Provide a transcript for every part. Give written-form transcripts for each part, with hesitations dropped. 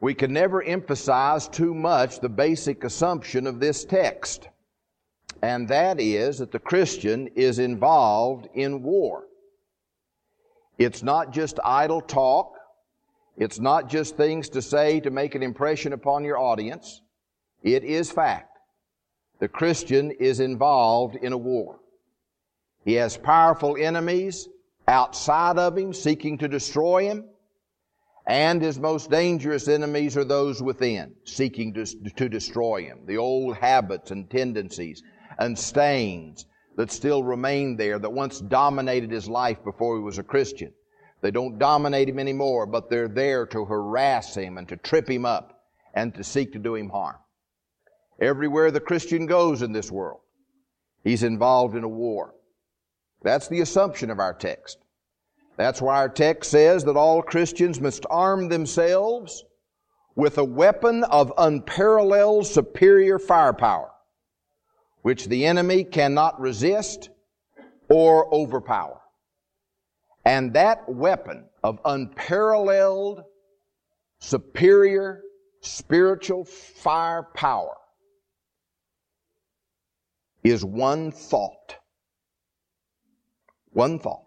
We can never emphasize too much the basic assumption of this text, and that is that the Christian is involved in war. It's not just idle talk. It's not just things to say to make an impression upon your audience. It is fact. The Christian is involved in a war. He has powerful enemies outside of him seeking to destroy him, and his most dangerous enemies are those within seeking to destroy him. The old habits and tendencies and stains that still remain there that once dominated his life before he was a Christian. They don't dominate him anymore, but they're there to harass him and to trip him up and to seek to do him harm. Everywhere the Christian goes in this world, he's involved in a war. That's the assumption of our text. That's why our text says that all Christians must arm themselves with a weapon of unparalleled superior firepower, which the enemy cannot resist or overpower. And that weapon of unparalleled, superior, spiritual firepower is one thought. One thought.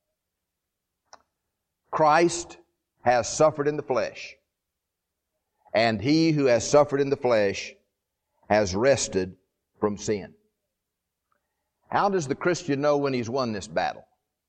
Christ has suffered in the flesh, and he who has suffered in the flesh has rested from sin. How does the Christian know when he's won this battle?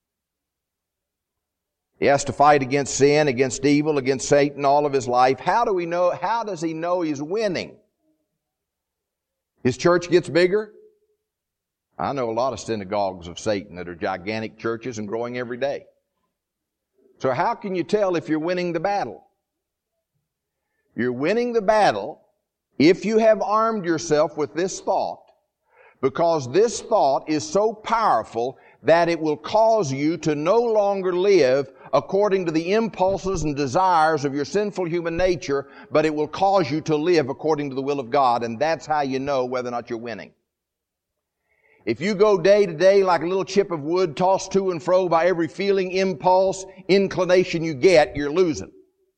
He has to fight against sin, against evil, against Satan all of his life. How do we know? How does he know he's winning? His church gets bigger. I know a lot of synagogues of Satan that are gigantic churches and growing every day. So how can you tell if you're winning the battle? You're winning the battle if you have armed yourself with this thought, because this thought is so powerful that it will cause you to no longer live according to the impulses and desires of your sinful human nature, but it will cause you to live according to the will of God, and that's how you know whether or not you're winning. If you go day to day like a little chip of wood tossed to and fro by every feeling, impulse, inclination you get, you're losing.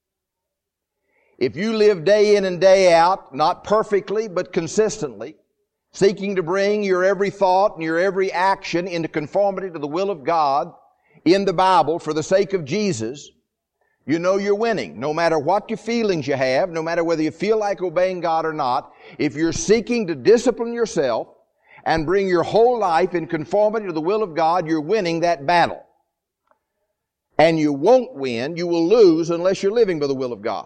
If you live day in and day out, not perfectly, but consistently, seeking to bring your every thought and your every action into conformity to the will of God in the Bible for the sake of Jesus, you know you're winning. No matter what your feelings you have, no matter whether you feel like obeying God or not, if you're seeking to discipline yourself and bring your whole life in conformity to the will of God, you're winning that battle. And you won't win, you will lose unless you're living by the will of God.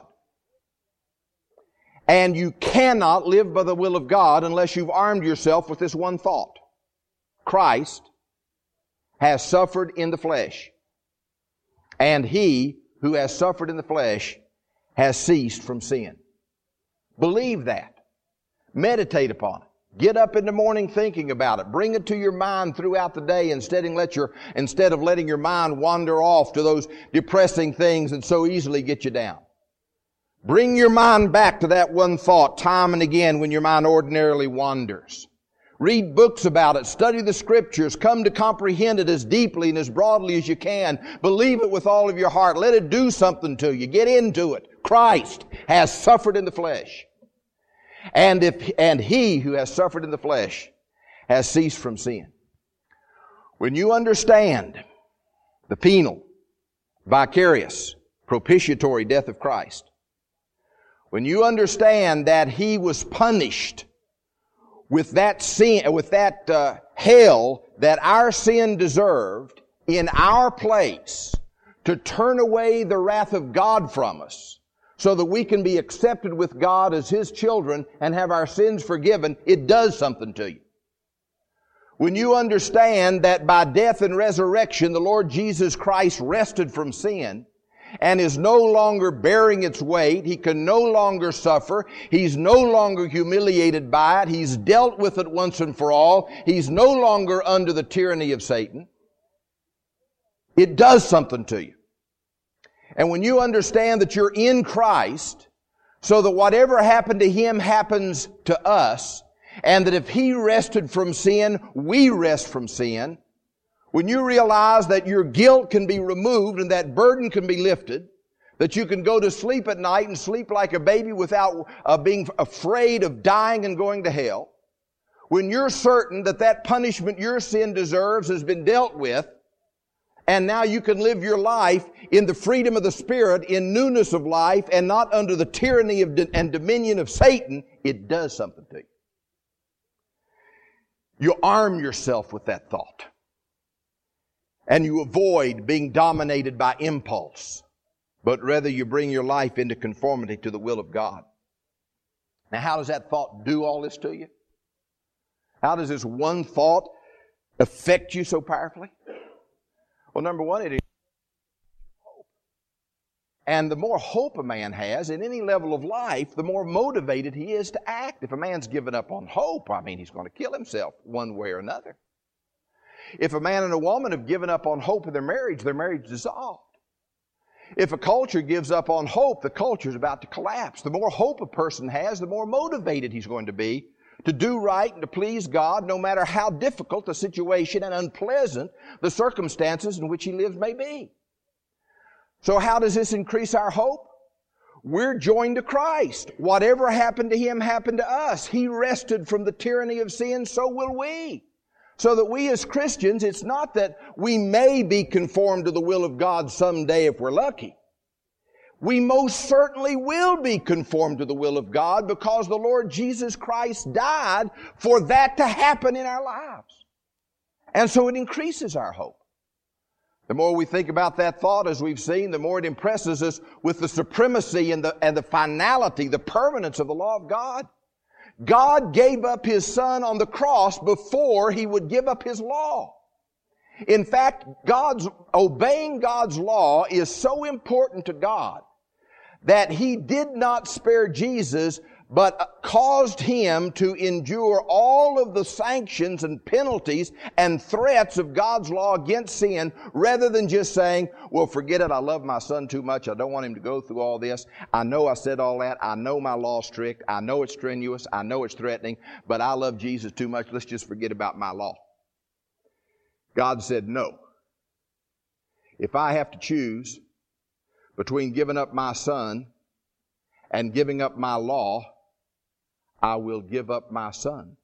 And you cannot live by the will of God unless you've armed yourself with this one thought. Christ has suffered in the flesh, and he who has suffered in the flesh has ceased from sin. Believe that. Meditate upon it. Get up in the morning thinking about it. Bring it to your mind throughout the day instead of letting your mind wander off to those depressing things that so easily get you down. Bring your mind back to that one thought time and again when your mind ordinarily wanders. Read books about it. Study the Scriptures. Come to comprehend it as deeply and as broadly as you can. Believe it with all of your heart. Let it do something to you. Get into it. Christ has suffered in the flesh. And he who has suffered in the flesh has ceased from sin. When you understand the penal, vicarious, propitiatory death of Christ, when you understand that he was punished with that sin, with that hell that our sin deserved in our place to turn away the wrath of God from us, so that we can be accepted with God as His children and have our sins forgiven, it does something to you. When you understand that by death and resurrection, the Lord Jesus Christ rested from sin and is no longer bearing its weight, He can no longer suffer, He's no longer humiliated by it, He's dealt with it once and for all, He's no longer under the tyranny of Satan, it does something to you. And when you understand that you're in Christ, so that whatever happened to Him happens to us, and that if He rested from sin, we rest from sin, when you realize that your guilt can be removed and that burden can be lifted, That you can go to sleep at night and sleep like a baby without being afraid of dying and going to hell. When you're certain that that punishment your sin deserves has been dealt with, and now you can live your life in the freedom of the Spirit, in newness of life, and not under the tyranny and dominion of Satan, it does something to you. You arm yourself with that thought. And you avoid being dominated by impulse, but rather you bring your life into conformity to the will of God. Now, how does that thought do all this to you? How does this one thought affect you so powerfully? Well, number one, it is hope. And the more hope a man has in any level of life, the more motivated he is to act. If a man's given up on hope, he's going to kill himself one way or another. If a man and a woman have given up on hope in their marriage dissolved. If a culture gives up on hope, the culture is about to collapse. The more hope a person has, the more motivated he's going to be to do right and to please God, no matter how difficult the situation and unpleasant the circumstances in which he lives may be. So how does this increase our hope? We're joined to Christ. Whatever happened to Him happened to us. He rested from the tyranny of sin, so will we. So that we as Christians, it's not that we may be conformed to the will of God someday if we're lucky. We most certainly will be conformed to the will of God because the Lord Jesus Christ died for that to happen in our lives. And so it increases our hope. The more we think about that thought, as we've seen, the more it impresses us with the supremacy and the finality, the permanence of the law of God. God gave up His Son on the cross before He would give up His law. In fact, obeying God's law is so important to God that He did not spare Jesus, but caused Him to endure all of the sanctions and penalties and threats of God's law against sin, rather than just saying, well, forget it, I love my Son too much, I don't want him to go through all this. I know I said all that, I know my law's strict, I know it's strenuous, I know it's threatening, but I love Jesus too much, let's just forget about my law. God said, no. If I have to choose between giving up my Son and giving up my law, I will give up my Son.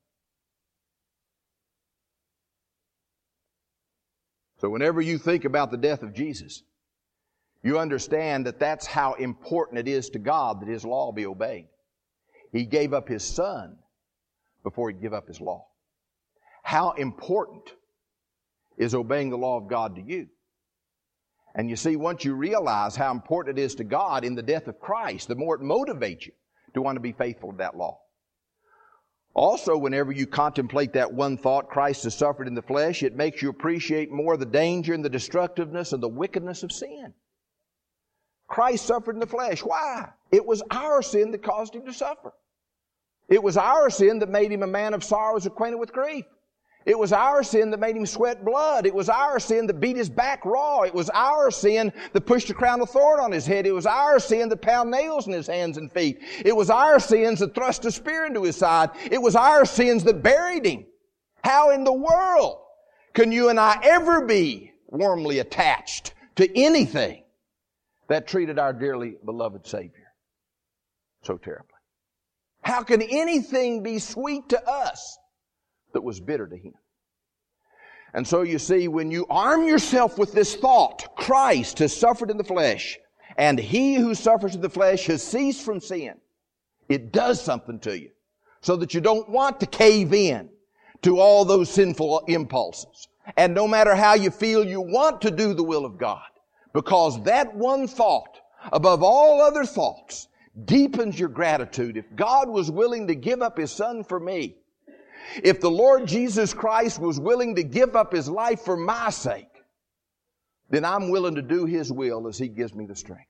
So whenever you think about the death of Jesus, you understand that that's how important it is to God that His law be obeyed. He gave up His Son before He'd give up His law. How important is obeying the law of God to you? And you see, once you realize how important it is to God in the death of Christ, the more it motivates you to want to be faithful to that law. Also, whenever you contemplate that one thought, Christ has suffered in the flesh, it makes you appreciate more the danger and the destructiveness and the wickedness of sin. Christ suffered in the flesh. Why? It was our sin that caused Him to suffer. It was our sin that made Him a man of sorrows, acquainted with grief. It was our sin that made Him sweat blood. It was our sin that beat His back raw. It was our sin that pushed a crown of thorn on His head. It was our sin that pounded nails in His hands and feet. It was our sins that thrust a spear into His side. It was our sins that buried Him. How in the world can you and I ever be warmly attached to anything that treated our dearly beloved Savior so terribly? How can anything be sweet to us that was bitter to Him? And so you see, when you arm yourself with this thought, Christ has suffered in the flesh, and He who suffers in the flesh has ceased from sin, it does something to you, so that you don't want to cave in to all those sinful impulses. And no matter how you feel, you want to do the will of God, because that one thought, above all other thoughts, deepens your gratitude. If God was willing to give up His Son for me, if the Lord Jesus Christ was willing to give up His life for my sake, then I'm willing to do His will as He gives me the strength.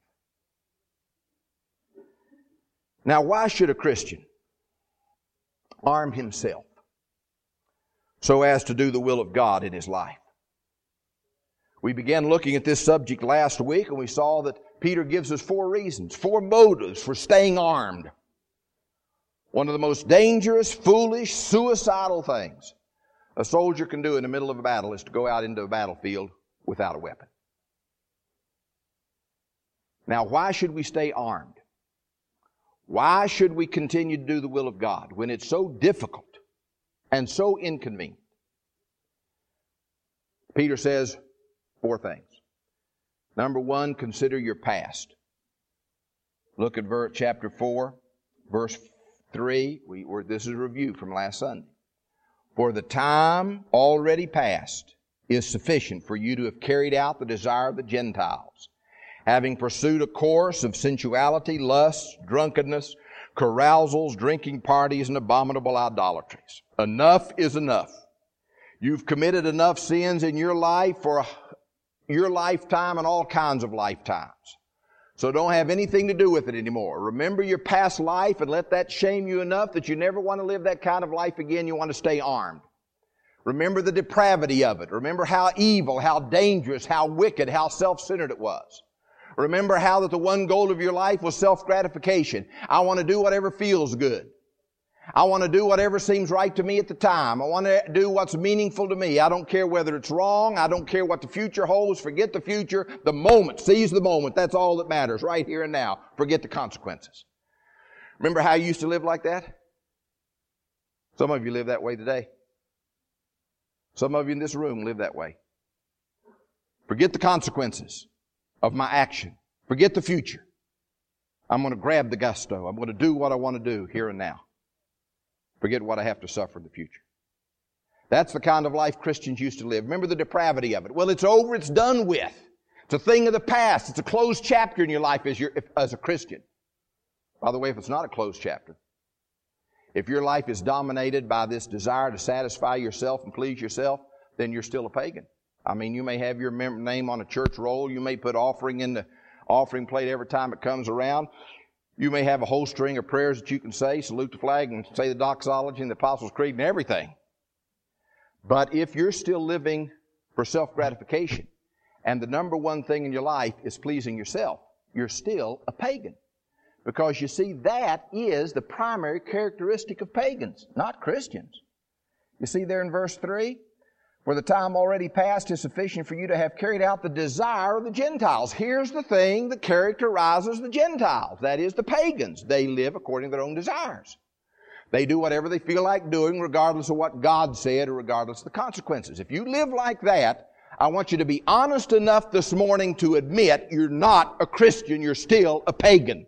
Now, why should a Christian arm himself so as to do the will of God in his life? We began looking at this subject last week, and we saw that Peter gives us 4 reasons, 4 motives for staying armed. One of the most dangerous, foolish, suicidal things a soldier can do in the middle of a battle is to go out into a battlefield without a weapon. Now, why should we stay armed? Why should we continue to do the will of God when it's so difficult and so inconvenient? Peter says 4 things. Number 1, consider your past. Look at chapter 4, verse 3. This is a review from last Sunday. For the time already past is sufficient for you to have carried out the desire of the Gentiles, having pursued a course of sensuality, lust, drunkenness, carousals, drinking parties, and abominable idolatries. Enough is enough. You've committed enough sins in your life for your lifetime and all kinds of lifetimes. So don't have anything to do with it anymore. Remember your past life and let that shame you enough that you never want to live that kind of life again. You want to stay armed. Remember the depravity of it. Remember how evil, how dangerous, how wicked, how self-centered it was. Remember how that the one goal of your life was self-gratification. I want to do whatever feels good. I want to do whatever seems right to me at the time. I want to do what's meaningful to me. I don't care whether it's wrong. I don't care what the future holds. Forget the future. The moment. Seize the moment. That's all that matters right here and now. Forget the consequences. Remember how you used to live like that? Some of you live that way today. Some of you in this room live that way. Forget the consequences of my action. Forget the future. I'm going to grab the gusto. I'm going to do what I want to do here and now. Forget what I have to suffer in the future. That's the kind of life Christians used to live. Remember the depravity of it. Well, it's over. It's done with. It's a thing of the past. It's a closed chapter in your life as a Christian. By the way, if it's not a closed chapter, if your life is dominated by this desire to satisfy yourself and please yourself, then you're still a pagan. I mean, you may have your name on a church roll. You may put offering in the offering plate every time it comes around. You may have a whole string of prayers that you can say, salute the flag and say the doxology and the Apostles' Creed and everything. But if you're still living for self-gratification and the number one thing in your life is pleasing yourself, you're still a pagan. Because you see, that is the primary characteristic of pagans, not Christians. You see there in verse 3? For the time already past is sufficient for you to have carried out the desire of the Gentiles. Here's the thing that characterizes the Gentiles. That is the pagans. They live according to their own desires. They do whatever they feel like doing regardless of what God said or regardless of the consequences. If you live like that, I want you to be honest enough this morning to admit you're not a Christian. You're still a pagan.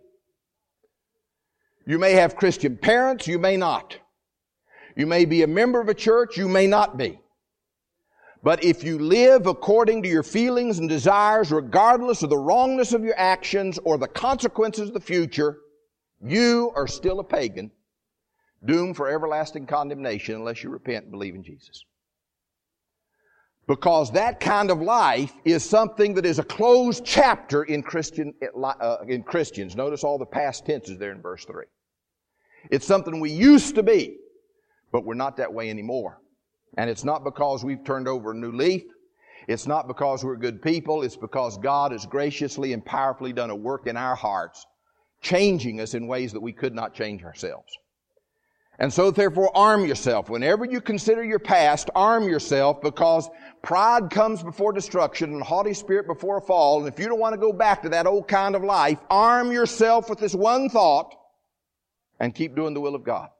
You may have Christian parents. You may not. You may be a member of a church. You may not be. But if you live according to your feelings and desires, regardless of the wrongness of your actions or the consequences of the future, you are still a pagan, doomed for everlasting condemnation unless you repent and believe in Jesus. Because that kind of life is something that is a closed chapter in Christians. Notice all the past tenses there in verse 3. It's something we used to be, but we're not that way anymore. And it's not because we've turned over a new leaf. It's not because we're good people. It's because God has graciously and powerfully done a work in our hearts, changing us in ways that we could not change ourselves. And so therefore arm yourself. Whenever you consider your past, arm yourself, because pride comes before destruction and a haughty spirit before a fall. And if you don't want to go back to that old kind of life, arm yourself with this one thought and keep doing the will of God.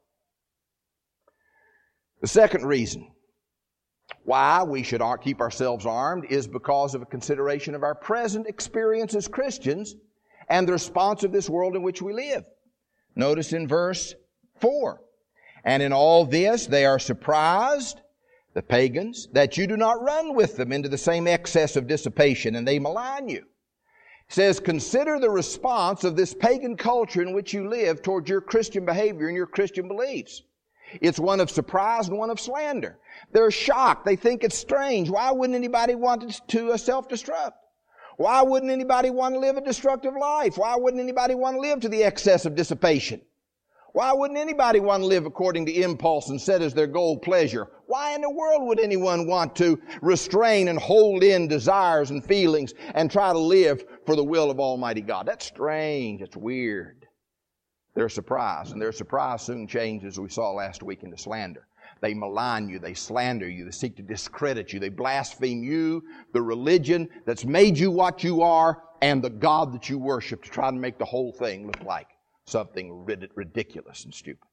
The second reason why we should keep ourselves armed is because of a consideration of our present experience as Christians and the response of this world in which we live. Notice in verse 4, and in all this they are surprised, the pagans, that you do not run with them into the same excess of dissipation, and they malign you. It says, consider the response of this pagan culture in which you live toward your Christian behavior and your Christian beliefs. It's one of surprise and one of slander. They're shocked. They think it's strange. Why wouldn't anybody want to self-destruct? Why wouldn't anybody want to live a destructive life? Why wouldn't anybody want to live to the excess of dissipation? Why wouldn't anybody want to live according to impulse and set as their goal pleasure? Why in the world would anyone want to restrain and hold in desires and feelings and try to live for the will of Almighty God? That's strange. It's weird. They're surprised, and their surprise soon changes, as we saw last week, into slander. They malign you, they slander you, they seek to discredit you, they blaspheme you, the religion that's made you what you are, and the God that you worship to try to make the whole thing look like something ridiculous and stupid.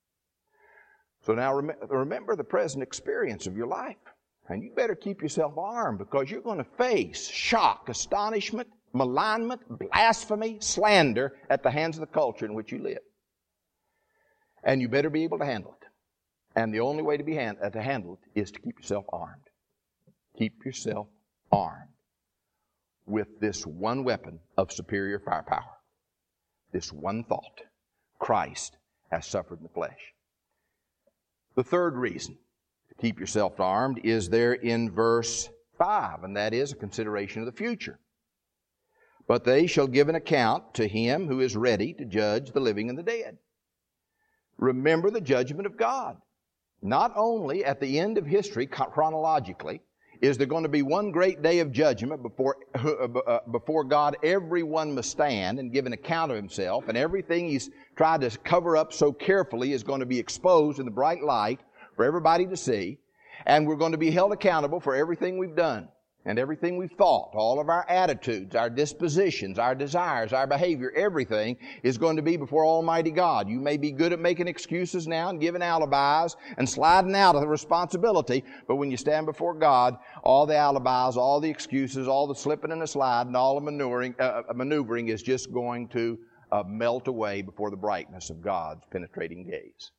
So now remember the present experience of your life. And you better keep yourself armed, because you're going to face shock, astonishment, malignment, blasphemy, slander at the hands of the culture in which you live. And you better be able to handle it. And the only way to handle it is to keep yourself armed. Keep yourself armed with this one weapon of superior firepower. This one thought: Christ has suffered in the flesh. The third reason to keep yourself armed is there in verse 5, and that is a consideration of the future. But they shall give an account to Him who is ready to judge the living and the dead. Remember the judgment of God. Not only at the end of history, chronologically, is there going to be one great day of judgment before God. Everyone must stand and give an account of himself, and everything he's tried to cover up so carefully is going to be exposed in the bright light for everybody to see, and we're going to be held accountable for everything we've done and everything we've thought. All of our attitudes, our dispositions, our desires, our behavior, everything is going to be before Almighty God. You may be good at making excuses now and giving alibis and sliding out of the responsibility, but when you stand before God, all the alibis, all the excuses, all the slipping and the sliding, and all the maneuvering is just going to melt away before the brightness of God's penetrating gaze.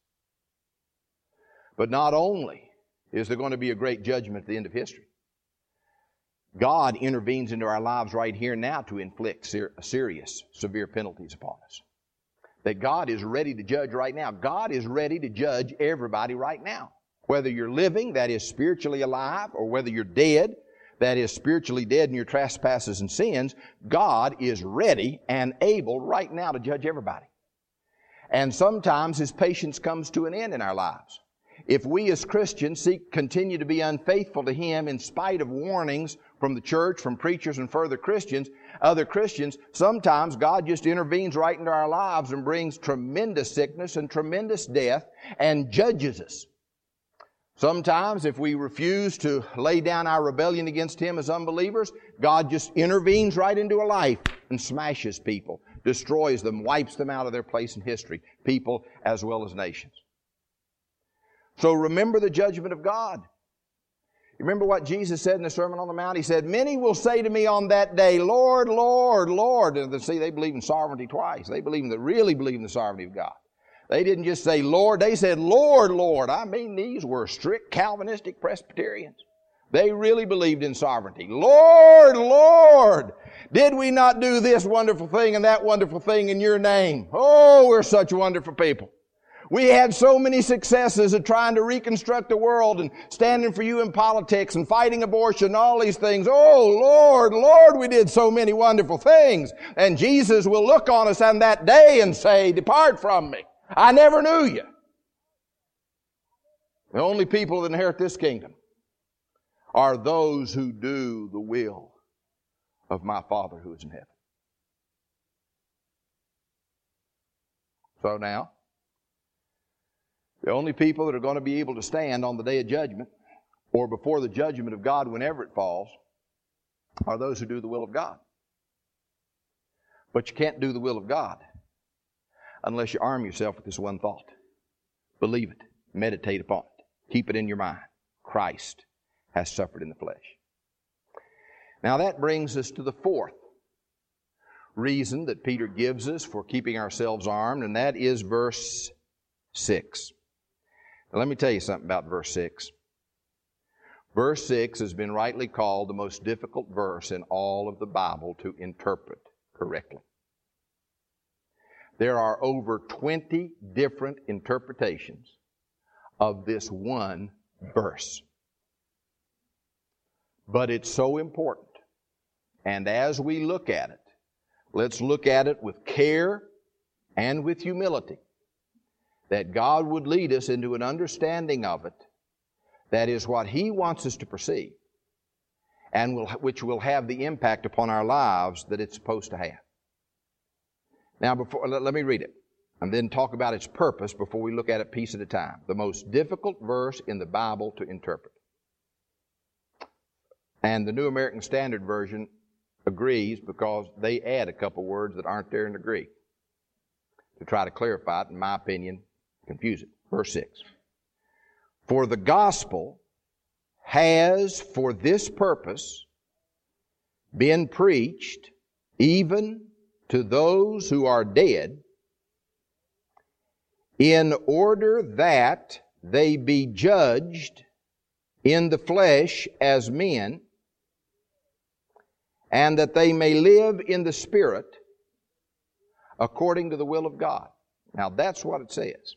But not only is there going to be a great judgment at the end of history, God intervenes into our lives right here now to inflict serious, severe penalties upon us. That God is ready to judge right now. God is ready to judge everybody right now. Whether you're living, that is spiritually alive, or whether you're dead, that is spiritually dead in your trespasses and sins, God is ready and able right now to judge everybody. And sometimes His patience comes to an end in our lives. If we as Christians continue to be unfaithful to Him in spite of warnings from the church, from preachers and other Christians, sometimes God just intervenes right into our lives and brings tremendous sickness and tremendous death and judges us. Sometimes if we refuse to lay down our rebellion against Him as unbelievers, God just intervenes right into a life and smashes people, destroys them, wipes them out of their place in history, people as well as nations. So remember the judgment of God. Remember what Jesus said in the Sermon on the Mount? He said, "Many will say to me on that day, Lord, Lord, Lord." And see, they believe in sovereignty twice. They really believe in the sovereignty of God. They didn't just say Lord, they said Lord, Lord. I mean, these were strict Calvinistic Presbyterians. They really believed in sovereignty. Lord, Lord, did we not do this wonderful thing and that wonderful thing in your name? Oh, we're such wonderful people. We had so many successes of trying to reconstruct the world and standing for you in politics and fighting abortion and all these things. Oh, Lord, Lord, we did so many wonderful things. And Jesus will look on us on that day and say, "Depart from me. I never knew you." The only people that inherit this kingdom are those who do the will of my Father who is in heaven. So now, the only people that are going to be able to stand on the day of judgment, or before the judgment of God whenever it falls, are those who do the will of God. But you can't do the will of God unless you arm yourself with this one thought. Believe it. Meditate upon it. Keep it in your mind. Christ has suffered in the flesh. Now that brings us to the fourth reason that Peter gives us for keeping ourselves armed, and that is verse 6. Now, let me tell you something about verse 6. Verse 6 has been rightly called the most difficult verse in all of the Bible to interpret correctly. There are over 20 different interpretations of this one verse. But it's so important. And as we look at it, let's look at it with care and with humility, that God would lead us into an understanding of it that is what He wants us to perceive, and which will have the impact upon our lives that it's supposed to have. Now, let me read it, and then talk about its purpose before we look at it piece at a time. The most difficult verse in the Bible to interpret. And the New American Standard Version agrees because they add a couple words that aren't there in the Greek to try to clarify it, in my opinion, confuse it. Verse 6. For the gospel has for this purpose been preached even to those who are dead, in order that they be judged in the flesh as men, and that they may live in the Spirit according to the will of God. Now that's what it says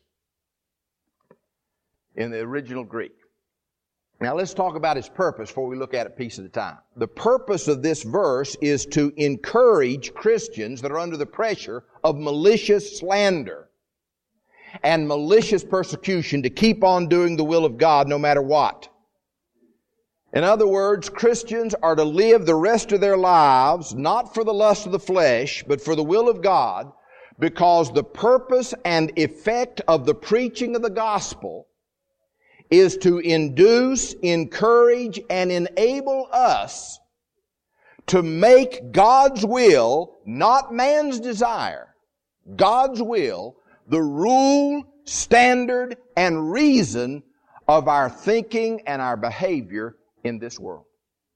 in the original Greek. Now let's talk about its purpose before we look at it piece at a time. The purpose of this verse is to encourage Christians that are under the pressure of malicious slander and malicious persecution to keep on doing the will of God no matter what. In other words, Christians are to live the rest of their lives not for the lust of the flesh, but for the will of God, because the purpose and effect of the preaching of the gospel is to induce, encourage, and enable us to make God's will, not man's desire, God's will, the rule, standard, and reason of our thinking and our behavior in this world.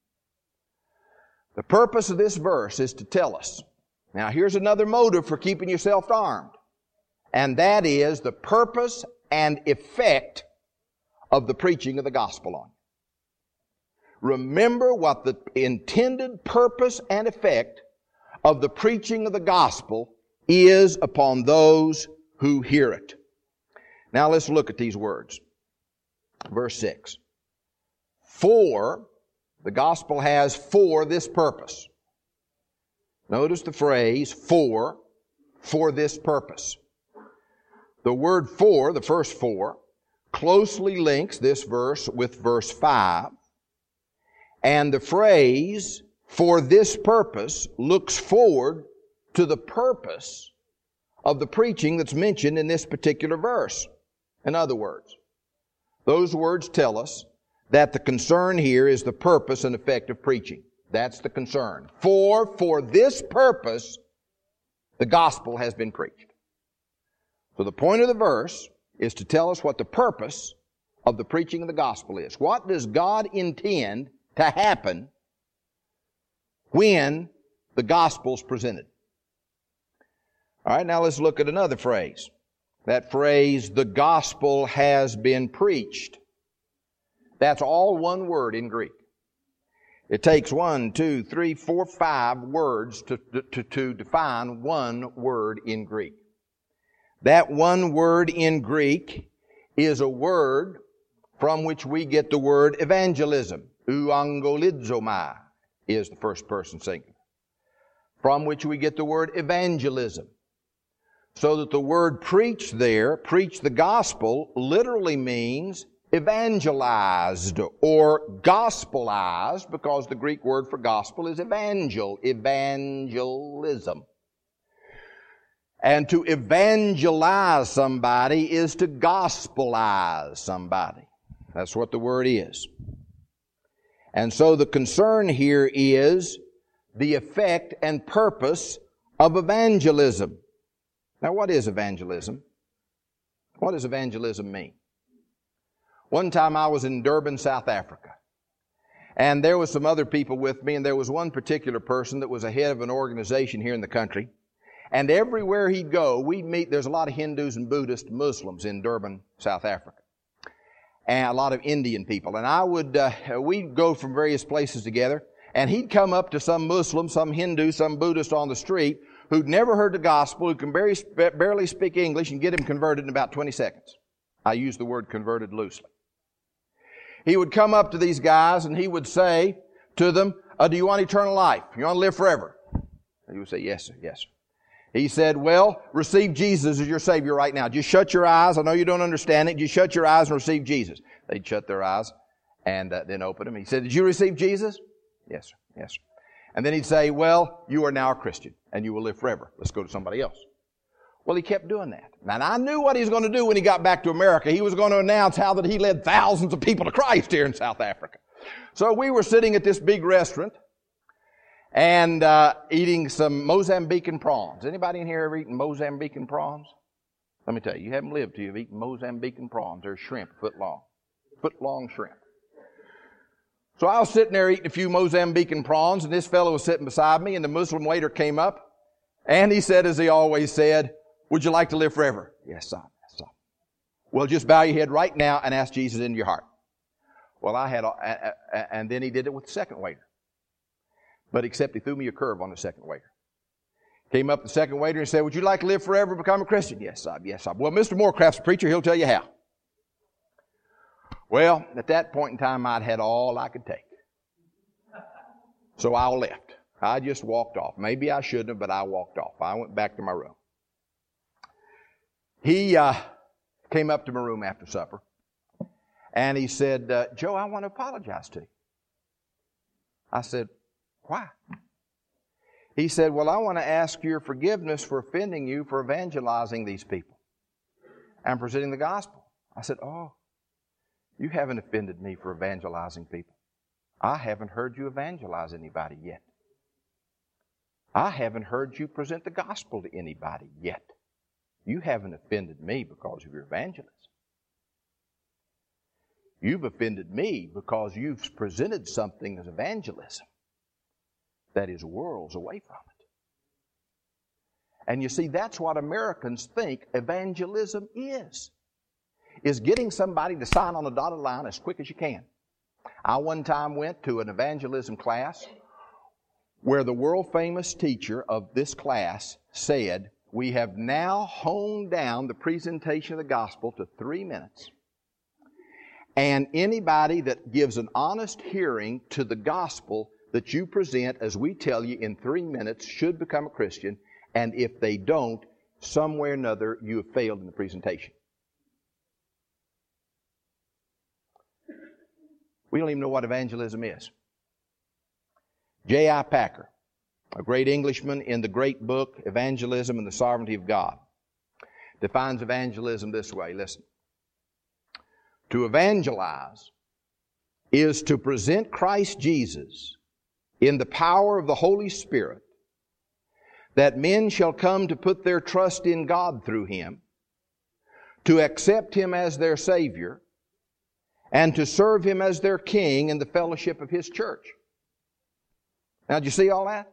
The purpose of this verse is to tell us. Now here's another motive for keeping yourself armed. And that is the purpose and effect of the preaching of the gospel on you. Remember what the intended purpose and effect of the preaching of the gospel is upon those who hear it. Now let's look at these words. Verse 6. For, the gospel has for this purpose. Notice the phrase, for this purpose. The word for, the first for, closely links this verse with verse 5. And the phrase, for this purpose, looks forward to the purpose of the preaching that's mentioned in this particular verse. In other words, those words tell us that the concern here is the purpose and effect of preaching. That's the concern. For this purpose, the gospel has been preached. So the point of the verse is to tell us what the purpose of the preaching of the gospel is. What does God intend to happen when the gospel's presented? All right, now let's look at another phrase. That phrase, the gospel has been preached. That's all one word in Greek. It takes 1, 2, 3, 4, 5 words to define one word in Greek. That one word in Greek is a word from which we get the word evangelism. Euangolizomai is the first person singular. From which we get the word evangelism. So that the word preach there, preach the gospel, literally means evangelized or gospelized, because the Greek word for gospel is evangelism. And to evangelize somebody is to gospelize somebody. That's what the word is. And so the concern here is the effect and purpose of evangelism. Now, what is evangelism? What does evangelism mean? One time I was in Durban, South Africa. And there was some other people with me, and there was one particular person that was a head of an organization here in the country. And everywhere he'd go, we'd meet, there's a lot of Hindus and Buddhist Muslims in Durban, South Africa. And a lot of Indian people. And we'd go from various places together, and he'd come up to some Muslim, some Hindu, some Buddhist on the street who'd never heard the gospel, who can barely speak English, and get him converted in about 20 seconds. I use the word converted loosely. He would come up to these guys and he would say to them, do you want eternal life? You want to live forever? And he would say, yes, sir, yes, sir. He said, well, receive Jesus as your Savior right now. Just shut your eyes. I know you don't understand it. Just shut your eyes and receive Jesus. They'd shut their eyes and then open them. He said, did you receive Jesus? Yes, sir, yes, sir. And then he'd say, well, you are now a Christian and you will live forever. Let's go to somebody else. Well, he kept doing that. And I knew what he was going to do when he got back to America. He was going to announce how that he led thousands of people to Christ here in South Africa. So we were sitting at this big restaurant, and eating some Mozambican prawns. Anybody in here ever eaten Mozambican prawns? Let me tell you, you haven't lived till you've eaten Mozambican prawns. They're shrimp, foot long shrimp. So I was sitting there eating a few Mozambican prawns, and this fellow was sitting beside me, and the Muslim waiter came up, and he said, as he always said, "Would you like to live forever?" "Yes, sir. Yes, sir." "Well, just bow your head right now and ask Jesus into your heart." Well, and then he did it with the second waiter. But except he threw me a curve on the second waiter. Came up the second waiter and said, "Would you like to live forever and become a Christian?" "Yes, sir. Yes, sir." "Well, Mr. Morecraft's a preacher. He'll tell you how." Well, at that point in time, I'd had all I could take. So I left. I just walked off. Maybe I shouldn't have, but I walked off. I went back to my room. He came up to my room after supper, and he said, "Joe, I want to apologize to you." I said, "Why?" He said, "Well, I want to ask your forgiveness for offending you for evangelizing these people and presenting the gospel." I said, "Oh, you haven't offended me for evangelizing people. I haven't heard you evangelize anybody yet. I haven't heard you present the gospel to anybody yet. You haven't offended me because of your evangelism. You've offended me because you've presented something as evangelism that is worlds away from it." And you see, that's what Americans think evangelism is getting somebody to sign on the dotted line as quick as you can. I one time went to an evangelism class where the world-famous teacher of this class said, "We have now honed down the presentation of the gospel to 3 minutes. And anybody that gives an honest hearing to the gospel that you present as we tell you in 3 minutes should become a Christian. And if they don't, somewhere or another, you have failed in the presentation." We don't even know what evangelism is. J.I. Packer, a great Englishman in the great book, Evangelism and the Sovereignty of God, defines evangelism this way. Listen. To evangelize is to present Christ Jesus in the power of the Holy Spirit, that men shall come to put their trust in God through Him, to accept Him as their Savior, and to serve Him as their King in the fellowship of His church. Now, did you see all that?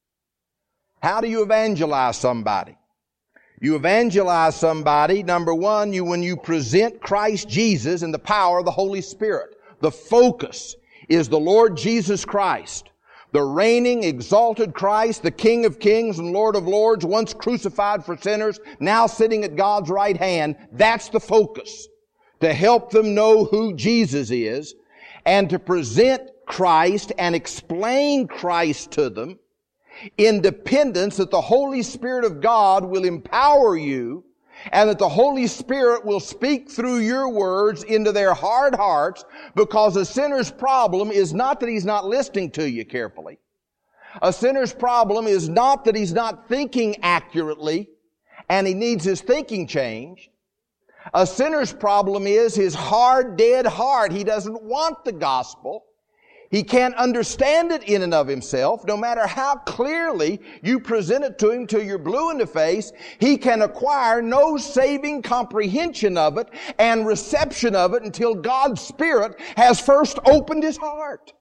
How do you evangelize somebody? You evangelize somebody, number one, when you present Christ Jesus in the power of the Holy Spirit. The focus is the Lord Jesus Christ, the reigning, exalted Christ, the King of kings and Lord of lords, once crucified for sinners, now sitting at God's right hand. That's the focus. To help them know who Jesus is, and to present Christ and explain Christ to them in dependence that the Holy Spirit of God will empower you, and that the Holy Spirit will speak through your words into their hard hearts, because a sinner's problem is not that he's not listening to you carefully. A sinner's problem is not that he's not thinking accurately and he needs his thinking changed. A sinner's problem is his hard, dead heart. He doesn't want the gospel. He can't understand it in and of himself. No matter how clearly you present it to him till you're blue in the face, he can acquire no saving comprehension of it and reception of it until God's Spirit has first opened his heart.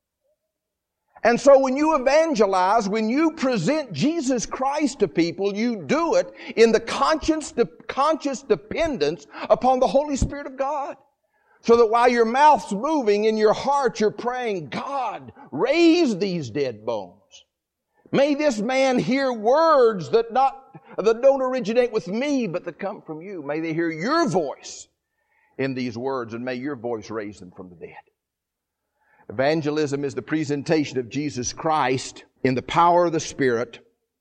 And so when you evangelize, when you present Jesus Christ to people, you do it in the conscious dependence upon the Holy Spirit of God. So that while your mouth's moving, in your heart you're praying, "God, raise these dead bones. May this man hear words that don't originate with me, but that come from you. May they hear your voice in these words, and may your voice raise them from the dead." Evangelism is the presentation of Jesus Christ in the power of the Spirit,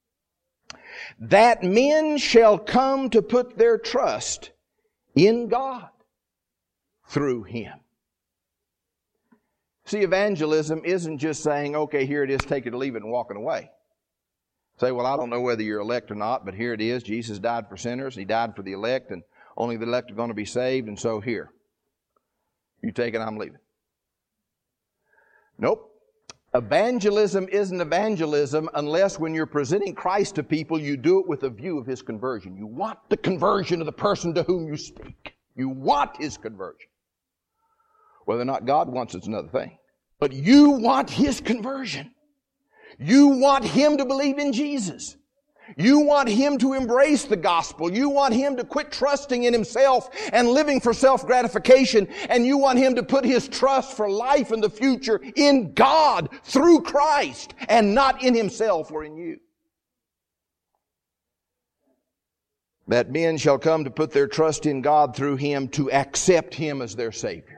that men shall come to put their trust in God through Him. See, evangelism isn't just saying, "Okay, here it is, take it or leave it," and walking away. Say, "Well, I don't know whether you're elect or not, but here it is. Jesus died for sinners. He died for the elect, and only the elect are going to be saved, and so here. You take it, I'm leaving." Nope. Evangelism isn't evangelism unless when you're presenting Christ to people, you do it with a view of His conversion. You want the conversion of the person to whom you speak. You want his conversion. Whether or not God wants it's another thing. But you want his conversion. You want him to believe in Jesus. You want him to embrace the gospel. You want him to quit trusting in himself and living for self-gratification. And you want him to put his trust for life in the future in God through Christ and not in himself or in you. That men shall come to put their trust in God through him, to accept him as their Savior.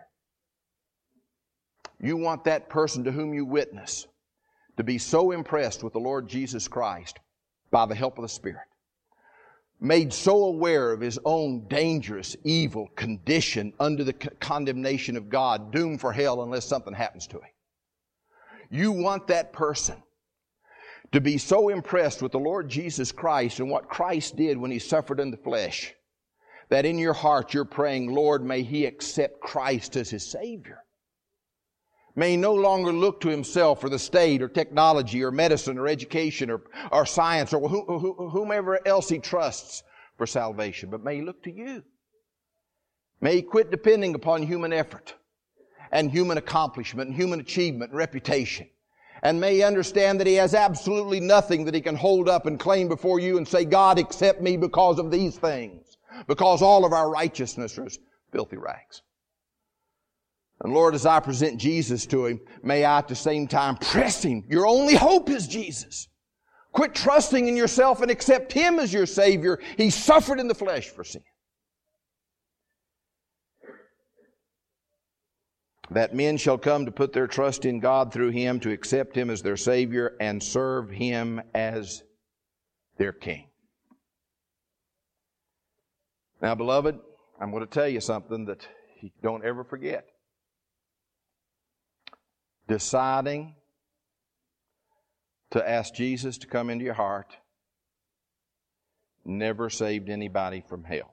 You want that person to whom you witness to be so impressed with the Lord Jesus Christ by the help of the Spirit, made so aware of his own dangerous, evil condition under the condemnation of God, doomed for hell unless something happens to him. You want that person to be so impressed with the Lord Jesus Christ and what Christ did when he suffered in the flesh, that in your heart you're praying, Lord, may he accept Christ as his Savior. May he no longer look to himself or the state or technology or medicine or education or science or whomever else he trusts for salvation, but may he look to you. May he quit depending upon human effort and human accomplishment and human achievement and reputation. And may he understand that he has absolutely nothing that he can hold up and claim before you and say, God, accept me because of these things. Because all of our righteousness is filthy rags. And Lord, as I present Jesus to him, may I at the same time press him. Your only hope is Jesus. Quit trusting in yourself and accept him as your Savior. He suffered in the flesh for sin. That men shall come to put their trust in God through him, to accept him as their Savior and serve him as their King. Now, beloved, I'm going to tell you something that you don't ever forget. Deciding to ask Jesus to come into your heart never saved anybody from hell.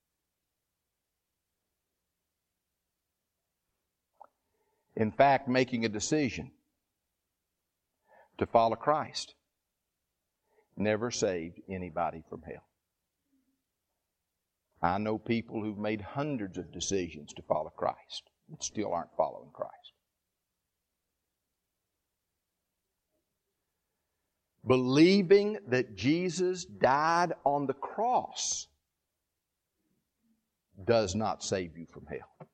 In fact, making a decision to follow Christ never saved anybody from hell. I know people who've made hundreds of decisions to follow Christ but still aren't following Christ. Believing that Jesus died on the cross does not save you from hell.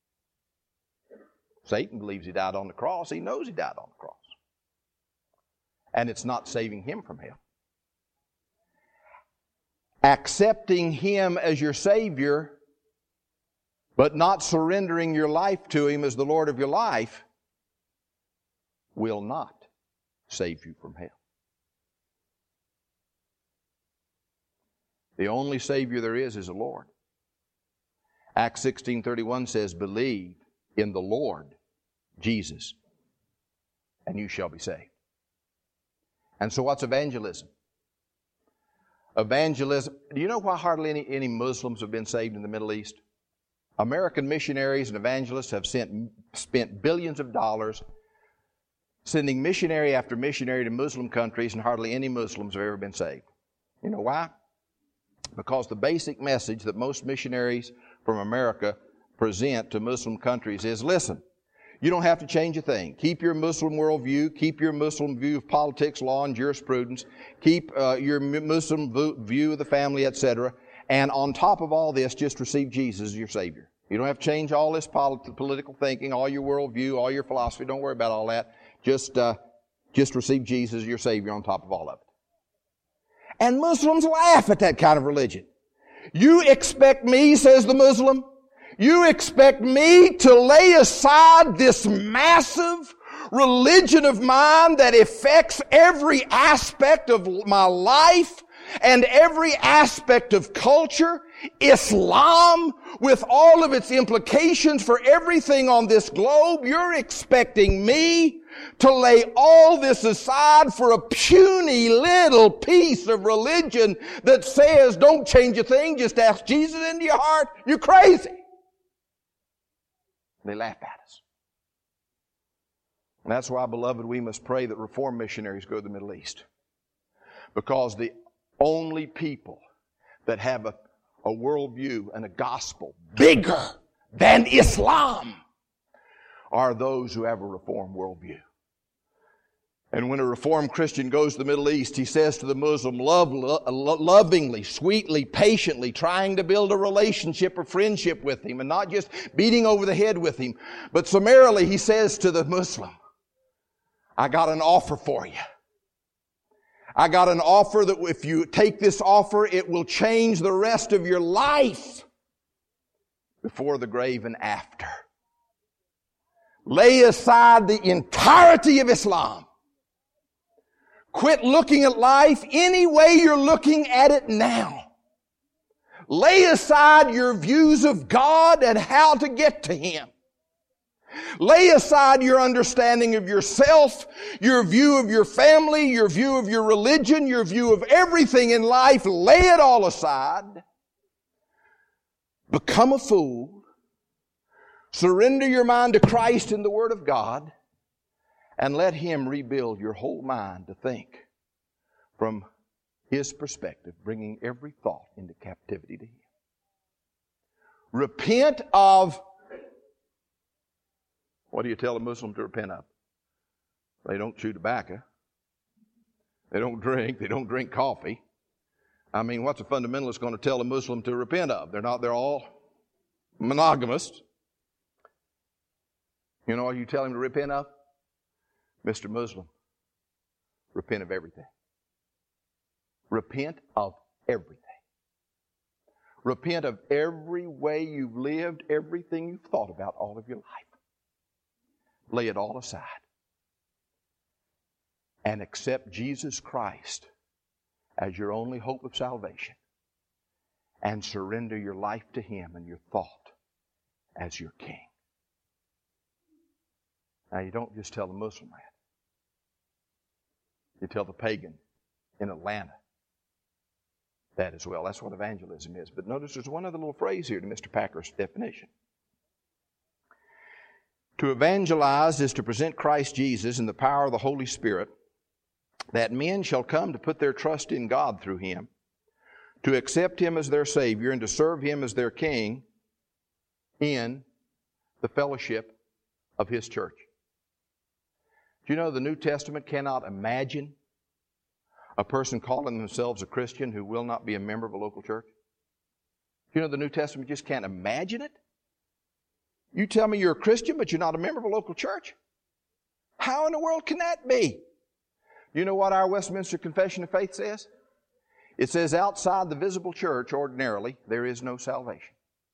Satan believes he died on the cross. He knows he died on the cross. And it's not saving him from hell. Accepting him as your Savior, but not surrendering your life to him as the Lord of your life, will not save you from hell. The only Savior there is the Lord. Acts 16:31 says, believe in the Lord Jesus, and you shall be saved. And so what's evangelism? Evangelism, do you know why hardly any Muslims have been saved in the Middle East? American missionaries and evangelists have spent billions of dollars sending missionary after missionary to Muslim countries, and hardly any Muslims have ever been saved. You know why? Because the basic message that most missionaries from America present to Muslim countries is, listen, you don't have to change a thing. Keep your Muslim worldview. Keep your Muslim view of politics, law, and jurisprudence. Keep your Muslim view of the family, etc. And on top of all this, just receive Jesus as your Savior. You don't have to change all this political thinking, all your worldview, all your philosophy. Don't worry about all that. Just receive Jesus as your Savior on top of all of it. And Muslims laugh at that kind of religion. You expect me, says the Muslim, you expect me to lay aside this massive religion of mine that affects every aspect of my life and every aspect of culture, Islam, with all of its implications for everything on this globe? You're expecting me to lay all this aside for a puny little piece of religion that says, don't change a thing, just ask Jesus into your heart? You're crazy. They laugh at us. And that's why, beloved, we must pray that Reformed missionaries go to the Middle East. Because the only people that have a worldview and a gospel bigger than Islam are those who have a Reformed worldview. And when a Reformed Christian goes to the Middle East, he says to the Muslim, lovingly, sweetly, patiently, trying to build a relationship or friendship with him and not just beating over the head with him. But summarily, he says to the Muslim, I got an offer for you. I got an offer that if you take this offer, it will change the rest of your life before the grave and after. Lay aside the entirety of Islam. Quit looking at life any way you're looking at it now. Lay aside your views of God and how to get to Him. Lay aside your understanding of yourself, your view of your family, your view of your religion, your view of everything in life. Lay it all aside. Become a fool. Surrender your mind to Christ and the Word of God. And let Him rebuild your whole mind to think from His perspective, bringing every thought into captivity to Him. Repent of, what do you tell a Muslim to repent of? They don't chew tobacco. They don't drink coffee. I mean, what's a fundamentalist going to tell a Muslim to repent of? They're all monogamous. You know what you tell him to repent of? Mr. Muslim, repent of everything. Repent of everything. Repent of every way you've lived, everything you've thought about all of your life. Lay it all aside. And accept Jesus Christ as your only hope of salvation. And surrender your life to Him and your thought as your King. Now, you don't just tell the Muslim that. You tell the pagan in Atlanta that as well. That's what evangelism is. But notice there's one other little phrase here to Mr. Packer's definition. To evangelize is to present Christ Jesus in the power of the Holy Spirit, that men shall come to put their trust in God through Him, to accept Him as their Savior, and to serve Him as their King in the fellowship of His church. Do you know the New Testament cannot imagine a person calling themselves a Christian who will not be a member of a local church? Do you know the New Testament just can't imagine it? You tell me you're a Christian, but you're not a member of a local church? How in the world can that be? You know what our Westminster Confession of Faith says? It says outside the visible church, ordinarily, there is no salvation.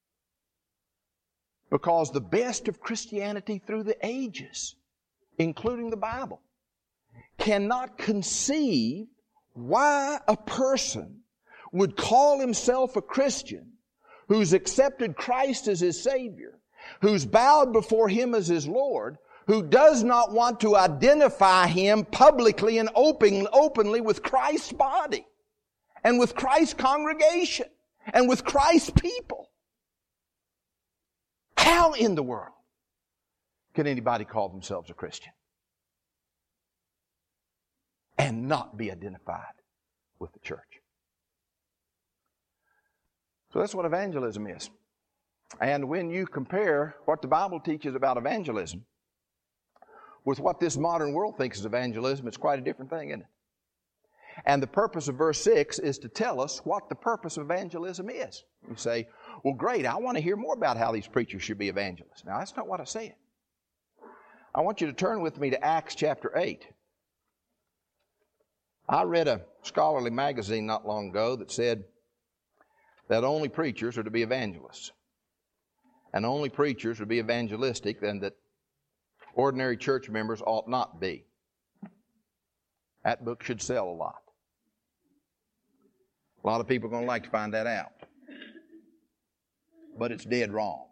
Because the best of Christianity through the ages, including the Bible, cannot conceive why a person would call himself a Christian who's accepted Christ as his Savior, who's bowed before Him as his Lord, who does not want to identify Him publicly and openly with Christ's body and with Christ's congregation and with Christ's people. How in the world can anybody call themselves a Christian and not be identified with the church? So that's what evangelism is. And when you compare what the Bible teaches about evangelism with what this modern world thinks is evangelism, it's quite a different thing, isn't it? And the purpose of verse 6 is to tell us what the purpose of evangelism is. You say, well, great, I want to hear more about how these preachers should be evangelists. Now, that's not what I said. I want you to turn with me to Acts chapter 8. I read a scholarly magazine not long ago that said that only preachers are to be evangelists. And only preachers are to be evangelistic, and that ordinary church members ought not be. That book should sell a lot. A lot of people are going to like to find that out. But it's dead wrong.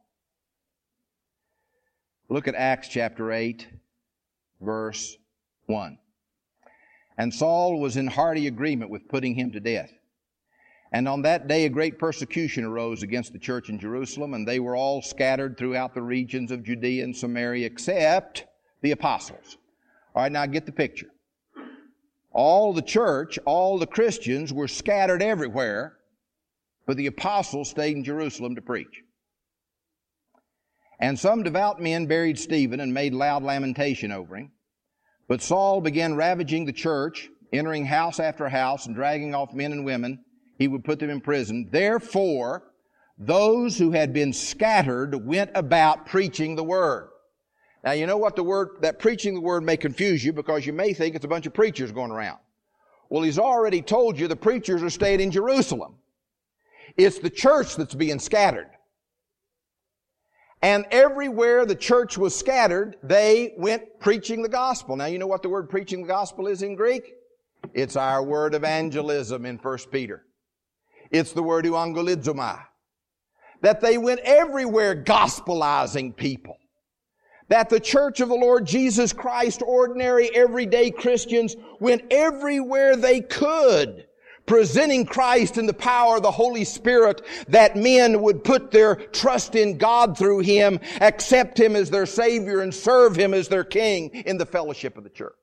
Look at Acts chapter 8, verse 1. And Saul was in hearty agreement with putting him to death. And on that day a great persecution arose against the church in Jerusalem, and they were all scattered throughout the regions of Judea and Samaria, except the apostles. All right, now get the picture. All the church, all the Christians were scattered everywhere, but the apostles stayed in Jerusalem to preach. And some devout men buried Stephen and made loud lamentation over him. But Saul began ravaging the church, entering house after house and dragging off men and women. He would put them in prison. Therefore, those who had been scattered went about preaching the word. Now, you know what that preaching the word may confuse you, because you may think it's a bunch of preachers going around. Well, he's already told you the preachers are staying in Jerusalem. It's the church that's being scattered. And everywhere the church was scattered, they went preaching the gospel. Now, you know what the word preaching the gospel is in Greek? It's our word evangelism in 1 Peter. It's the word euangelizomai. That they went everywhere gospelizing people. That the church of the Lord Jesus Christ, ordinary, everyday Christians, went everywhere they could, presenting Christ in the power of the Holy Spirit, that men would put their trust in God through Him, accept Him as their Savior, and serve Him as their King in the fellowship of the church.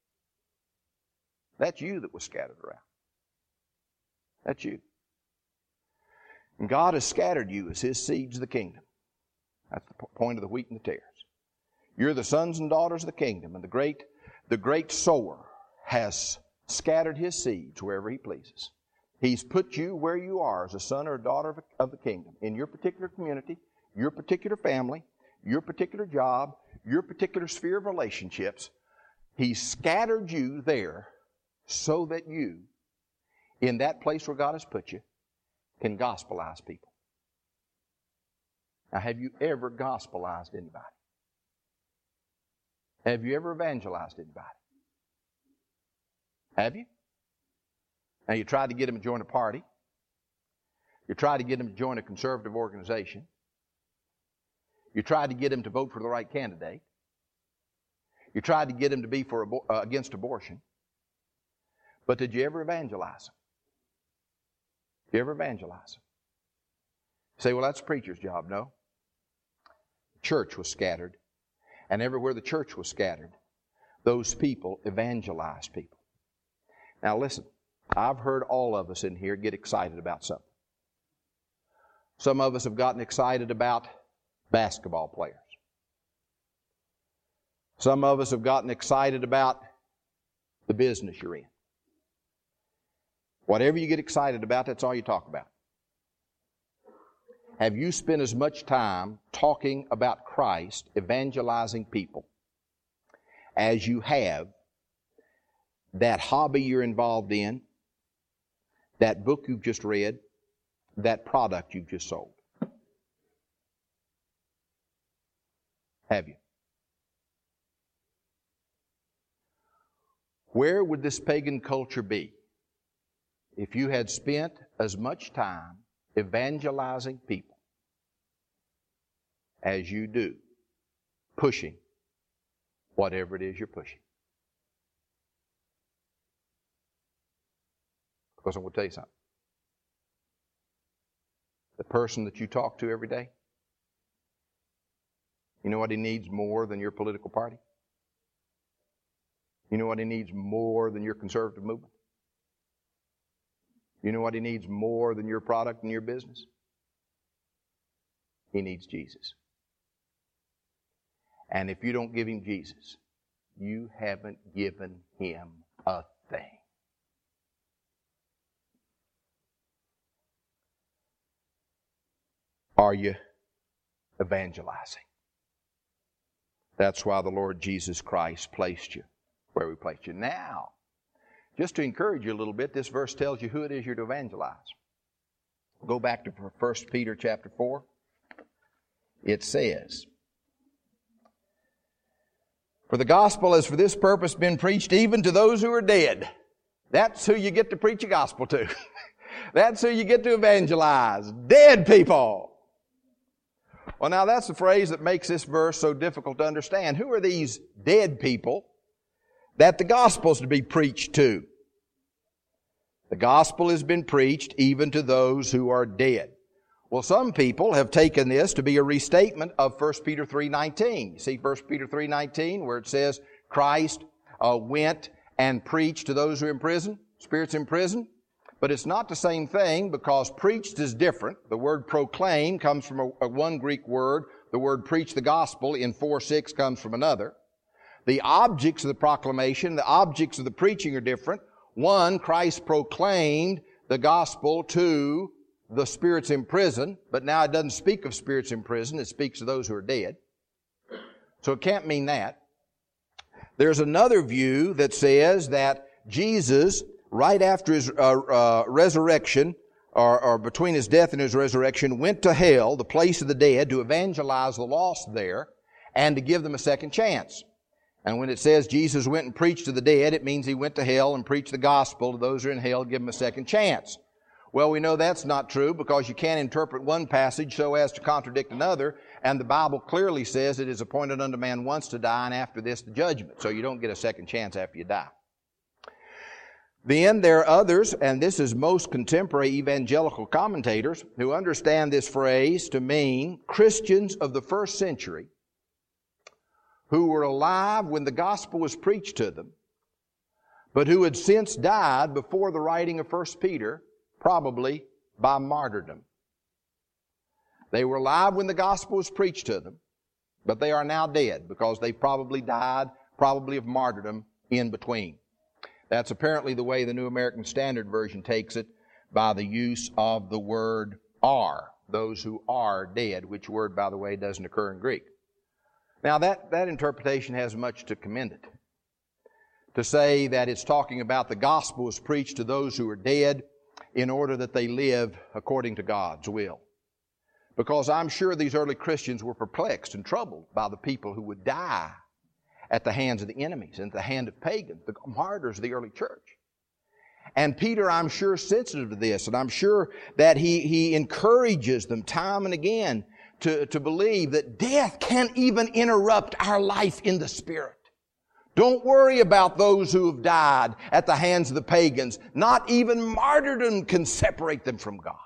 That's you that was scattered around. That's you. And God has scattered you as His seeds of the kingdom. That's the point of the wheat and the tares. You're the sons and daughters of the kingdom, and the great sower has scattered his seeds wherever he pleases. He's put you where you are as a son or a daughter of the kingdom, in your particular community, your particular family, your particular job, your particular sphere of relationships. He's scattered you there so that you, in that place where God has put you, can gospelize people. Now, have you ever gospelized anybody? Have you ever evangelized anybody? Have you? Now, you tried to get them to join a party. You tried to get them to join a conservative organization. You tried to get them to vote for the right candidate. You tried to get them to be against abortion. But did you ever evangelize them? Did you ever evangelize them? You say, well, that's a preacher's job. No. The church was scattered. And everywhere the church was scattered, those people evangelized people. Now listen, I've heard all of us in here get excited about something. Some of us have gotten excited about basketball players. Some of us have gotten excited about the business you're in. Whatever you get excited about, that's all you talk about. Have you spent as much time talking about Christ, evangelizing people, as you have that hobby you're involved in, that book you've just read, that product you've just sold? Have you? Where would this pagan culture be if you had spent as much time evangelizing people as you do pushing whatever it is you're pushing? Because I'm going to tell you something. The person that you talk to every day, you know what he needs more than your political party? You know what he needs more than your conservative movement? You know what he needs more than your product and your business? He needs Jesus. And if you don't give him Jesus, you haven't given him a thing. Are you evangelizing? That's why the Lord Jesus Christ placed you where we placed you. Now, just to encourage you a little bit, this verse tells you who it is you're to evangelize. Go back to 1 Peter chapter 4. It says, "For the gospel has for this purpose been preached even to those who are dead." That's who you get to preach a gospel to. That's who you get to evangelize. Dead people. Well, now that's the phrase that makes this verse so difficult to understand. Who are these dead people that the gospel is to be preached to? The gospel has been preached even to those who are dead. Well, some people have taken this to be a restatement of 1 Peter 3:19. You see 1 Peter 3:19 where it says, Christ went and preached to those who are in prison, spirits in prison. But it's not the same thing, because preached is different. The word proclaim comes from one Greek word. The word preach the gospel in 4:6 comes from another. The objects of the proclamation, the objects of the preaching are different. One, Christ proclaimed the gospel to the spirits in prison, but now it doesn't speak of spirits in prison. It speaks of those who are dead. So it can't mean that. There's another view that says that Jesus, right after his resurrection, or between his death and his resurrection, went to hell, the place of the dead, to evangelize the lost there and to give them a second chance. And when it says Jesus went and preached to the dead, it means he went to hell and preached the gospel to those who are in hell, give them a second chance. Well, we know that's not true, because you can't interpret one passage so as to contradict another, and the Bible clearly says it is appointed unto man once to die, and after this the judgment. So you don't get a second chance after you die. Then there are others, and this is most contemporary evangelical commentators, who understand this phrase to mean Christians of the first century who were alive when the gospel was preached to them, but who had since died before the writing of 1 Peter, probably by martyrdom. They were alive when the gospel was preached to them, but they are now dead because they probably died, probably of martyrdom in between. That's apparently the way the New American Standard Version takes it, by the use of the word are, those who are dead, which word, by the way, doesn't occur in Greek. Now that interpretation has much to commend it. To say that it's talking about the gospel was preached to those who are dead in order that they live according to God's will. Because I'm sure these early Christians were perplexed and troubled by the people who would die at the hands of the enemies and at the hand of pagans, the martyrs of the early church. And Peter, I'm sure, is sensitive to this, and I'm sure that he encourages them time and again to believe that death can't even interrupt our life in the Spirit. Don't worry about those who have died at the hands of the pagans. Not even martyrdom can separate them from God.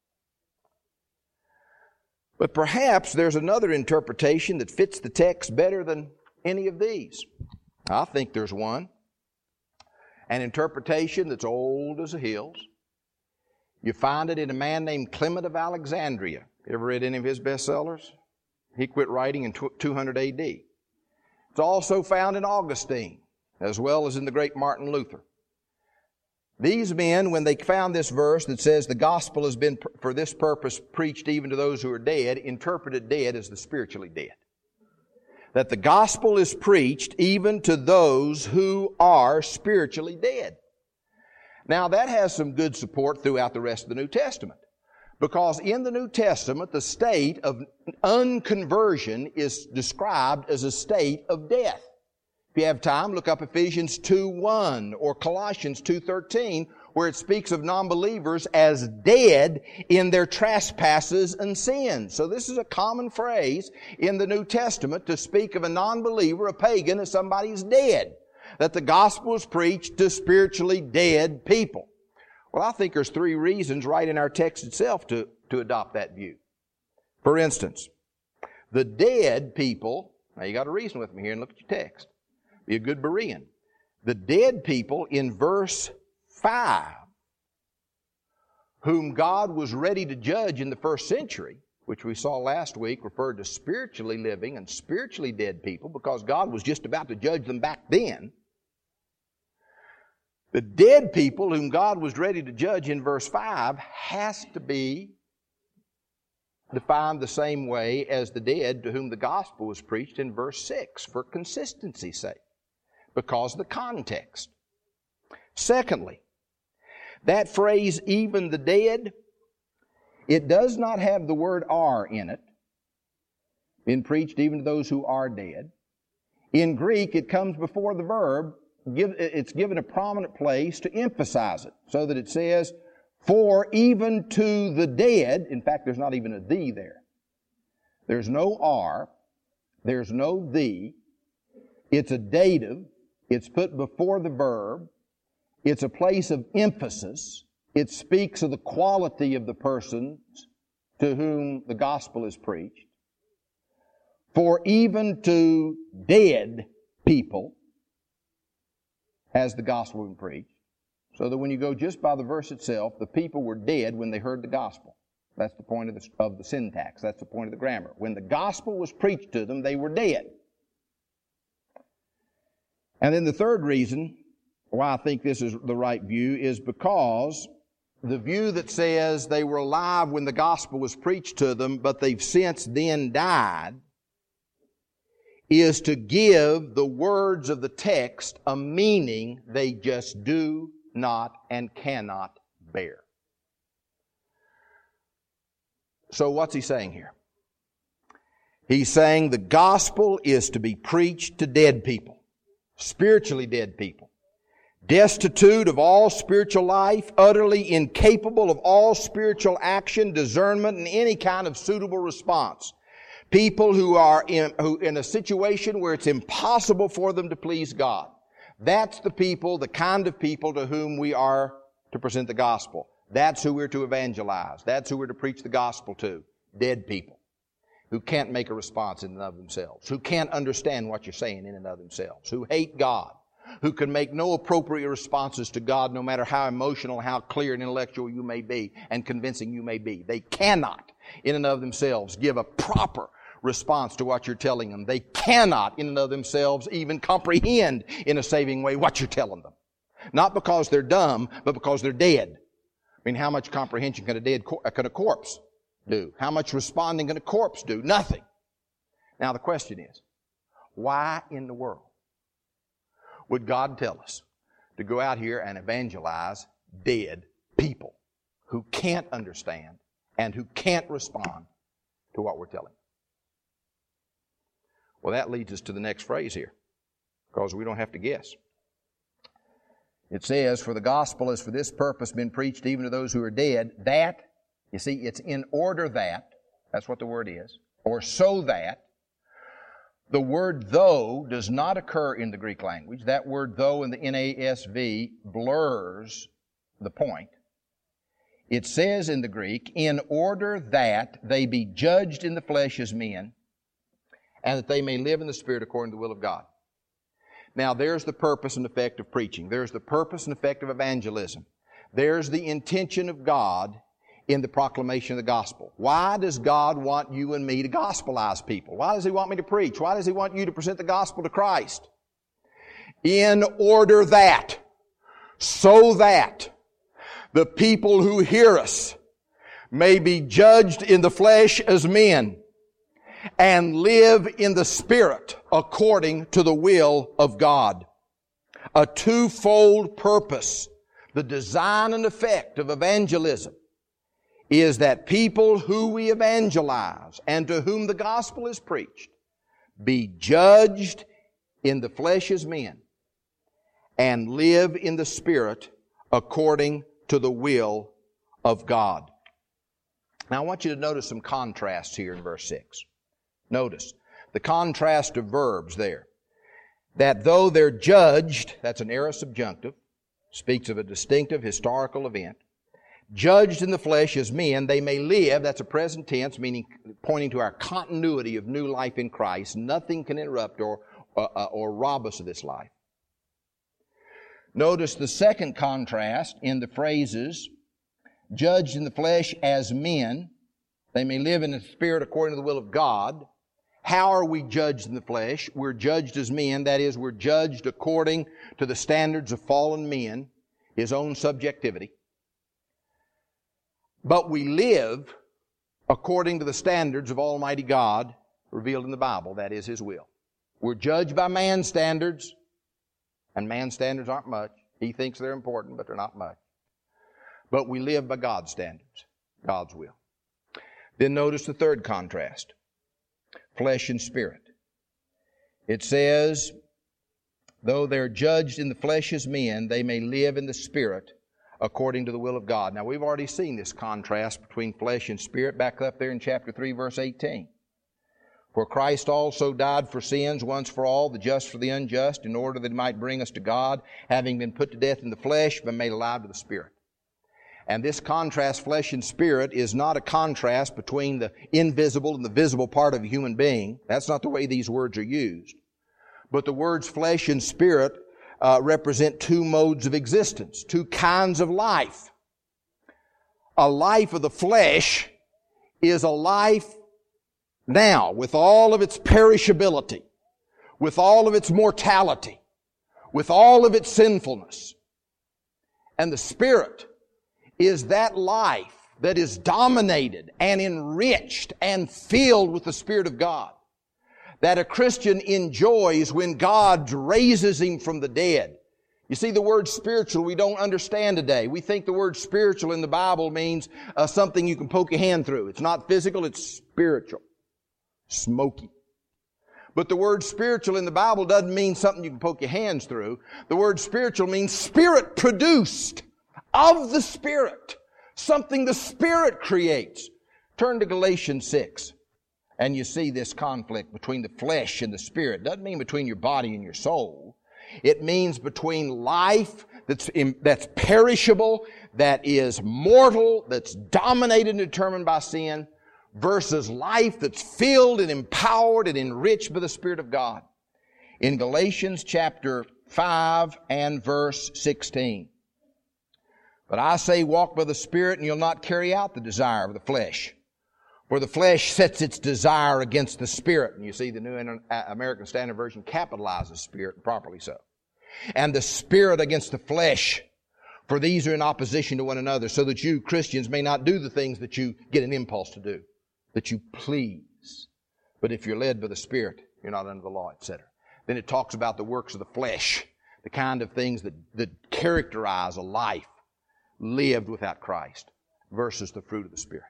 But perhaps there's another interpretation that fits the text better than any of these. I think there's one. An interpretation that's old as the hills. You find it in a man named Clement of Alexandria. You ever read any of his bestsellers? He quit writing in 200 AD. It's also found in Augustine, as well as in the great Martin Luther. These men, when they found this verse that says the gospel has been for this purpose preached even to those who are dead, interpreted dead as the spiritually dead. That the gospel is preached even to those who are spiritually dead. Now that has some good support throughout the rest of the New Testament. Because in the New Testament, the state of unconversion is described as a state of death. If you have time, look up Ephesians 2:1 or Colossians 2:13, where it speaks of non-believers as dead in their trespasses and sins. So this is a common phrase in the New Testament to speak of a non-believer, a pagan, as somebody who's dead. That the gospel is preached to spiritually dead people. Well, I think there's 3 reasons right in our text itself to adopt that view. For instance, the dead people, now you got to reason with me here and look at your text. Be a good Berean. The dead people in verse 5, whom God was ready to judge in the first century, which we saw last week referred to spiritually living and spiritually dead people because God was just about to judge them back then. The dead people whom God was ready to judge in verse 5 has to be defined the same way as the dead to whom the gospel was preached in verse 6 for consistency's sake, because of the context. Secondly, that phrase, even the dead, it does not have the word are in it, been preached even to those who are dead. In Greek, it comes before the verb. It's given a prominent place to emphasize it, so that it says, for even to the dead. In fact, there's not even a thee there. There's no are. There's no thee. It's a dative. It's put before the verb. It's a place of emphasis. It speaks of the quality of the persons to whom the gospel is preached. For even to dead people, has the gospel been preached? So that when you go just by the verse itself, the people were dead when they heard the gospel. That's the point of the syntax. That's the point of the grammar. When the gospel was preached to them, they were dead. And then the third reason why I think this is the right view is because the view that says they were alive when the gospel was preached to them, but they've since then died, is to give the words of the text a meaning they just do not and cannot bear. So what's he saying here? He's saying the gospel is to be preached to dead people, spiritually dead people, destitute of all spiritual life, utterly incapable of all spiritual action, discernment, and any kind of suitable response. People who are in a situation where it's impossible for them to please God. That's the people, the kind of people to whom we are to present the gospel. That's who we're to evangelize. That's who we're to preach the gospel to. Dead people who can't make a response in and of themselves, who can't understand what you're saying in and of themselves, who hate God, who can make no appropriate responses to God no matter how emotional, how clear and intellectual you may be and convincing you may be. They cannot in and of themselves give a proper response to what you're telling them. They cannot in and of themselves even comprehend in a saving way what you're telling them. Not because they're dumb, but because they're dead. I mean, how much comprehension can a corpse do? How much responding can a corpse do? Nothing. Now the question is, why in the world would God tell us to go out here and evangelize dead people who can't understand and who can't respond to what we're telling them? Well, that leads us to the next phrase here, because we don't have to guess. It says, for the gospel has for this purpose been preached even to those who are dead, that, you see, it's in order that, that's what the word is, or so that. The word though does not occur in the Greek language. That word though in the NASV blurs the point. It says in the Greek, in order that they be judged in the flesh as men, and that they may live in the Spirit according to the will of God. Now, there's the purpose and effect of preaching. There's the purpose and effect of evangelism. There's the intention of God in the proclamation of the gospel. Why does God want you and me to gospelize people? Why does He want me to preach? Why does He want you to present the gospel to Christ? In order that, so that the people who hear us may be judged in the flesh as men and live in the Spirit according to the will of God. A twofold purpose, the design and effect of evangelism, is that people who we evangelize and to whom the gospel is preached be judged in the flesh as men and live in the Spirit according to the will of God. Now I want you to notice some contrasts here in verse 6. Notice the contrast of verbs there. That though they're judged, that's an aorist subjunctive, speaks of a distinctive historical event. Judged in the flesh as men, they may live, that's a present tense, meaning pointing to our continuity of new life in Christ. Nothing can interrupt or rob us of this life. Notice the second contrast in the phrases, judged in the flesh as men, they may live in the Spirit according to the will of God. How are we judged in the flesh? We're judged as men, that is, we're judged according to the standards of fallen men, his own subjectivity. But we live according to the standards of Almighty God revealed in the Bible, that is His will. We're judged by man's standards, and man's standards aren't much. He thinks they're important, but they're not much. But we live by God's standards, God's will. Then notice the third contrast, flesh and spirit. It says, though they're judged in the flesh as men, they may live in the Spirit according to the will of God. Now, we've already seen this contrast between flesh and spirit back up there in chapter 3, verse 18. For Christ also died for sins once for all, the just for the unjust, in order that He might bring us to God, having been put to death in the flesh, but made alive to the Spirit. And this contrast, flesh and spirit, is not a contrast between the invisible and the visible part of a human being. That's not the way these words are used. But the words flesh and spirit represent two modes of existence, two kinds of life. A life of the flesh is a life now with all of its perishability, with all of its mortality, with all of its sinfulness. And the Spirit is that life that is dominated and enriched and filled with the Spirit of God, that a Christian enjoys when God raises him from the dead. You see, the word spiritual we don't understand today. We think the word spiritual in the Bible means something you can poke your hand through. It's not physical, it's spiritual. Smoky. But the word spiritual in the Bible doesn't mean something you can poke your hands through. The word spiritual means spirit produced of the Spirit. Something the Spirit creates. Turn to Galatians 6. And you see this conflict between the flesh and the Spirit. It doesn't mean between your body and your soul. It means between life that's perishable, that is mortal, that's dominated and determined by sin, versus life that's filled and empowered and enriched by the Spirit of God. In Galatians chapter 5 and verse 16. But I say, walk by the Spirit, and you'll not carry out the desire of the flesh. For the flesh sets its desire against the Spirit. And you see the New American Standard Version capitalizes Spirit, properly so. And the Spirit against the flesh. For these are in opposition to one another, so that you, Christians, may not do the things that you get an impulse to do, that you please. But if you're led by the Spirit, you're not under the law, etc. Then it talks about the works of the flesh, the kind of things that characterize a life lived without Christ, versus the fruit of the Spirit.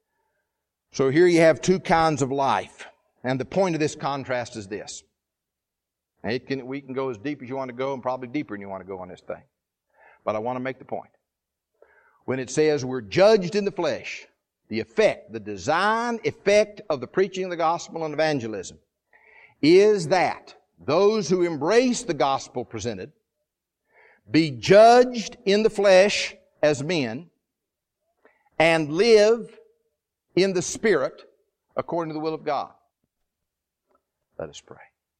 So here you have two kinds of life. And the point of this contrast is this. We can go as deep as you want to go and probably deeper than you want to go on this thing. But I want to make the point. When it says we're judged in the flesh, the effect, the design effect of the preaching of the gospel and evangelism is that those who embrace the gospel presented be judged in the flesh as men and live in the Spirit according to the will of God. Let us pray.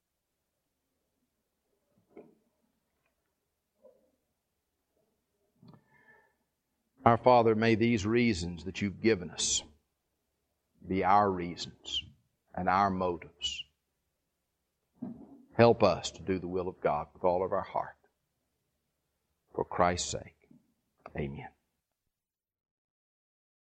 Our Father, may these reasons that you've given us be our reasons and our motives. Help us to do the will of God with all of our heart. For Christ's sake, amen.